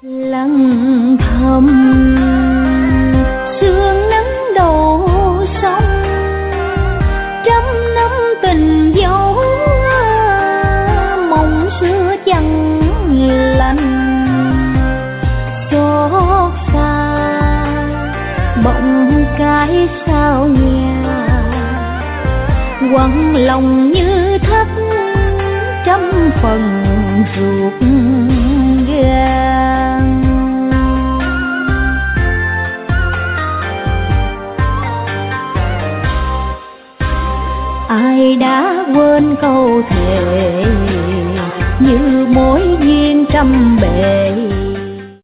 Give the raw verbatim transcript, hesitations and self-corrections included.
lặng thầm sương nắng đầu sông, trăm năm tình dấu mộng xưa chẳng lành. Xót xa bỗng cái sao nhà, quặn lòng như thắt trăm phần ruột gan. Ai đã quên câu thề như mối duyên trăm bề,